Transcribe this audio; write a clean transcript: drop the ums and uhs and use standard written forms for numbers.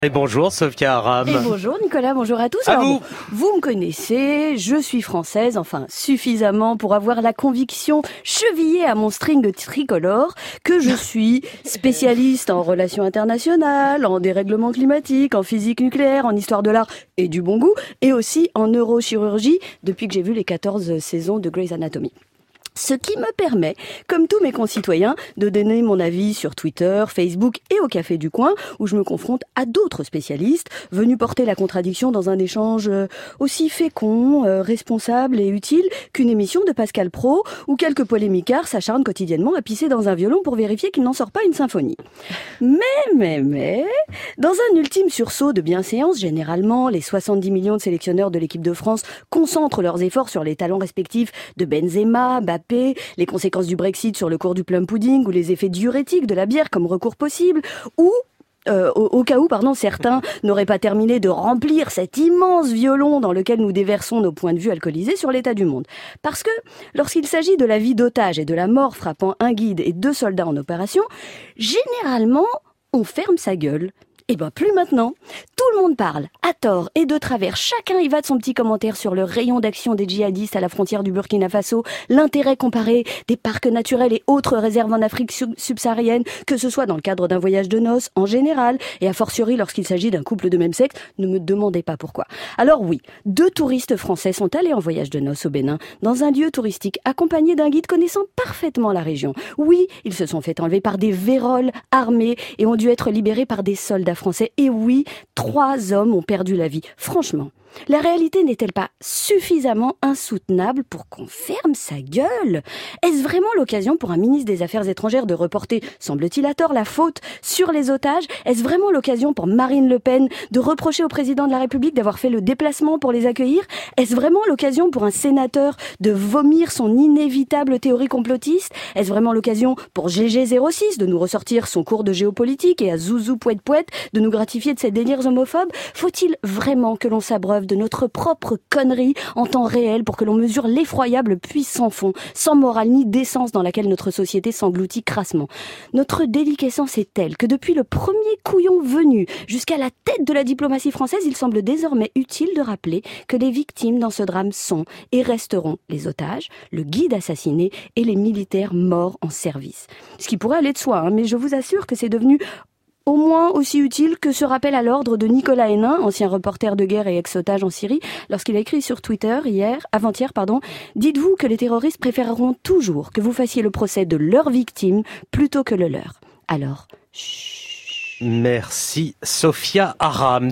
Et bonjour Sophia Aram. Et bonjour Nicolas, bonjour à tous. Alors, vous me connaissez, je suis française, enfin suffisamment pour avoir la conviction chevillée à mon string tricolore que je suis spécialiste en relations internationales, en dérèglement climatique, en physique nucléaire, en histoire de l'art et du bon goût, et aussi en neurochirurgie depuis que j'ai vu les 14 saisons de Grey's Anatomy. Ce qui me permet, comme tous mes concitoyens, de donner mon avis sur Twitter, Facebook et au Café du Coin, où je me confronte à d'autres spécialistes venus porter la contradiction dans un échange aussi fécond, responsable et utile qu'une émission de Pascal Praud, où quelques polémicards s'acharnent quotidiennement à pisser dans un violon pour vérifier qu'il n'en sort pas une symphonie. Mais, dans un ultime sursaut de bienséance, généralement, les 70 millions de sélectionneurs de l'équipe de France concentrent leurs efforts sur les talents respectifs de Benzema, Mbappé, les conséquences du Brexit sur le cours du plum pudding ou les effets diurétiques de la bière comme recours possible, ou au cas où, certains n'auraient pas terminé de remplir cet immense violon dans lequel nous déversons nos points de vue alcoolisés sur l'état du monde. Parce que, lorsqu'il s'agit de la vie d'otage et de la mort frappant un guide et 2 soldats en opération, généralement, on ferme sa gueule. Eh ben plus maintenant. Tout le monde parle, à tort et de travers. Chacun y va de son petit commentaire sur le rayon d'action des djihadistes à la frontière du Burkina Faso, l'intérêt comparé des parcs naturels et autres réserves en Afrique subsaharienne, que ce soit dans le cadre d'un voyage de noces en général, et a fortiori lorsqu'il s'agit d'un couple de même sexe, ne me demandez pas pourquoi. Alors oui, 2 touristes français sont allés en voyage de noces au Bénin, dans un lieu touristique, accompagnés d'un guide connaissant parfaitement la région. Oui, ils se sont fait enlever par des véroles armés et ont dû être libérés par des soldats français. Et oui, 3 hommes ont perdu la vie. Franchement, la réalité n'est-elle pas suffisamment insoutenable pour qu'on ferme sa gueule ? Est-ce vraiment l'occasion pour un ministre des Affaires étrangères de reporter, semble-t-il à tort, la faute sur les otages ? Est-ce vraiment l'occasion pour Marine Le Pen de reprocher au président de la République d'avoir fait le déplacement pour les accueillir ? Est-ce vraiment l'occasion pour un sénateur de vomir son inévitable théorie complotiste ? Est-ce vraiment l'occasion pour GG06 de nous ressortir son cours de géopolitique et à Zouzou Pouet Pouet de nous gratifier de ses délires homophobes ? Faut-il vraiment que l'on s'abreuve de notre propre connerie en temps réel pour que l'on mesure l'effroyable puits sans fond, sans morale ni décence dans laquelle notre société s'engloutit crassement. Notre déliquescence est telle que depuis le premier couillon venu jusqu'à la tête de la diplomatie française, il semble désormais utile de rappeler que les victimes dans ce drame sont et resteront les otages, le guide assassiné et les militaires morts en service. Ce qui pourrait aller de soi, mais je vous assure que c'est devenu au moins aussi utile que ce rappel à l'ordre de Nicolas Hénin, ancien reporter de guerre et ex-otage en Syrie, lorsqu'il a écrit sur Twitter avant-hier, dites-vous que les terroristes préféreront toujours que vous fassiez le procès de leurs victimes plutôt que le leur. Alors, chut. Merci Sophia Aram.